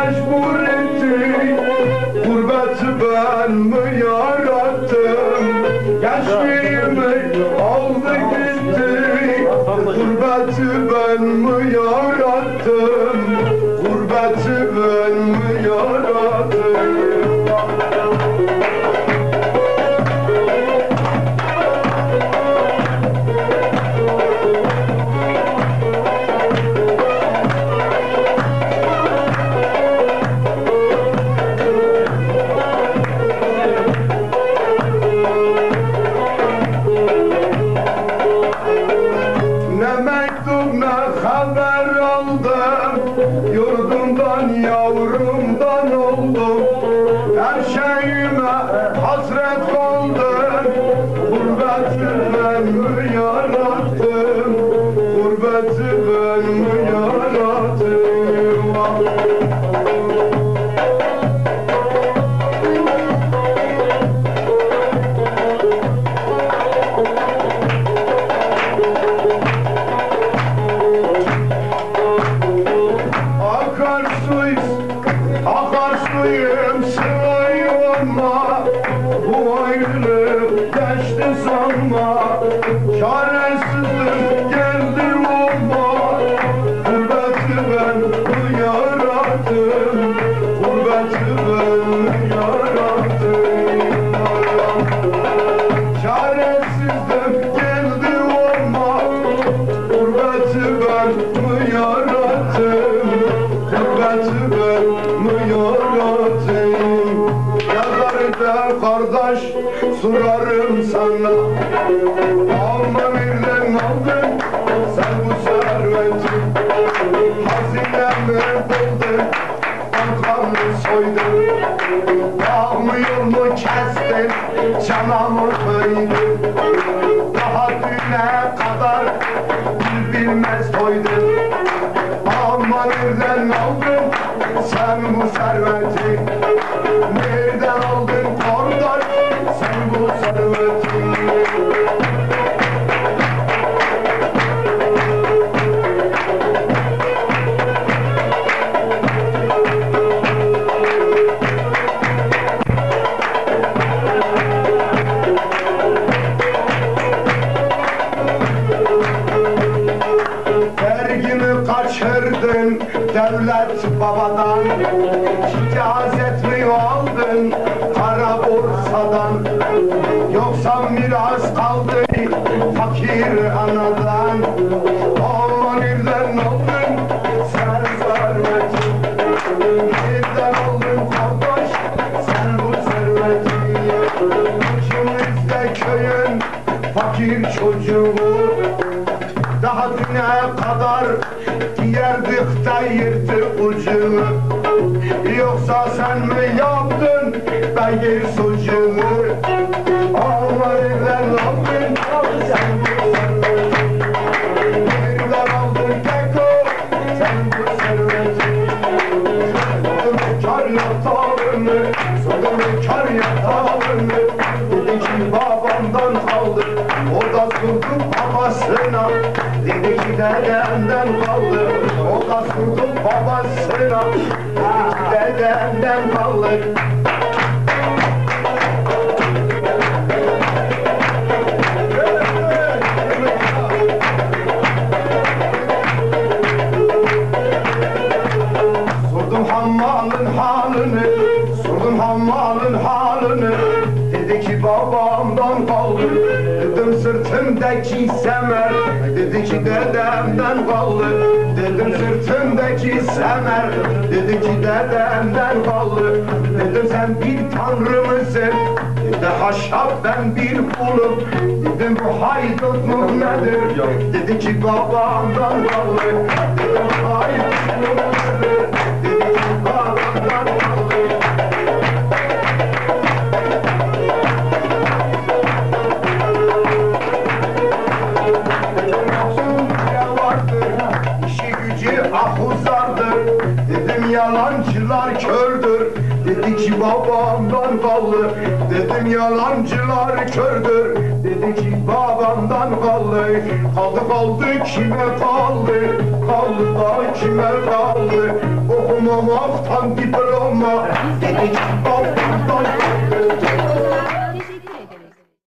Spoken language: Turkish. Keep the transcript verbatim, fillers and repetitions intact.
mecbur etti, gurbeti ben mi yarattım? Gençliğimi aldı gitti, gurbeti ben mi yarattım? Gurbeti ben mi yarattım? Yurdumdan yavrumdan oldum, her şeyime hasret kaldım. Gurbeti ben mi yarattım? Gurbeti ben mi yarattım? Akarsuyum sığıyma, bu ayrılık geçti sanma, çaresizlik geldi olma. Gurbeti ben mi yarattım? Gurbeti ben mi yarattım? Çaresizlik geldi olma, gurbeti ben mi yarattım? Gurbeti ben mi yarattım? Yazarı kardeş sorarım sana, alma birden aldın sen bu serveti. Hazinemi buldun, bankamı soydun, dağımı yolunu kestin, canımı kıydın. Daha düne kadar bil bilmez toydun, ama nereden aldın sen bu serveti? Nereden aldın kardeş sen bu serveti? Vergimi kaçırdın devlet babadan, icazet mi aldın kara borsadan? Yoksa miras kaldı fakir anadan? Aman nereden aldın sen serveti? Nereden aldın kardeş sen bu serveti? İçimizde köyün fakir çocuğu, daha düne kadar giyerdik de yırtık ucunu. Yoksa sen mi yaptın beygir sucuğu? Ama nereden aldın sen bu serveti? Nereden aldın keko sen bu serveti? Sordum kar yatağını, sordum kar yatağını, dedi ki babamdan kaldı, o da sordu babasına. Dedi ki dedemden kaldı, o da sordu babasına. Dedi ki dedemden kaldı. Sordum hammalın halını, sordum hammalın halını. Dedi ki babamdan kaldı. Dedim sırtımdaki semer, dedi ki dedemden kaldı. Dedim sırtımdaki semer, dedi ki dedemden kaldı. Dedim sen bir tanrı mısın? Dedi haşa ben bir kulum. Dedim bu haydutluk nedir? Dedi ki babamdan kaldı. Dedim haydutluk nedir? Dedi ki babamdan kaldı. Ahuzardır, dedim yalancılar kördür. Dedi ki babamdan kaldı. Dedim yalancılar kördür. Dedi ki babamdan kaldı. Kaldı kaldı kime kaldı? Kaldı da kime kaldı? Okum Olmamaktan diploma. Dedi ki babamdan kaldı.